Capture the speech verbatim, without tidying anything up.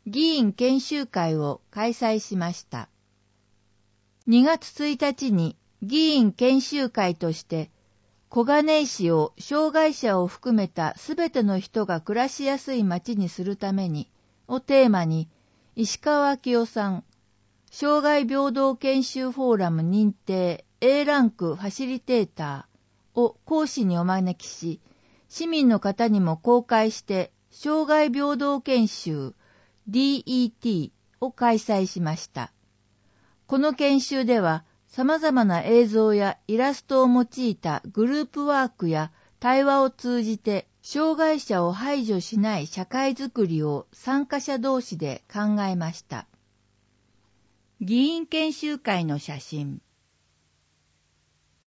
議員研修会を開催しました。にがつついたちに議員研修会として、小金井市を障害者を含めたすべての人が暮らしやすい街にするためにをテーマに、石川明夫さん、障害平等研修フォーラム認定 エー ランクファシリテーターを講師にお招きし、市民の方にも公開して障害平等研修 ディーイーティー を開催しました。この研修では様々な映像やイラストを用いたグループワークや対話を通じて障害者を排除しない社会づくりを参加者同士で考えました。議員研修会の写真。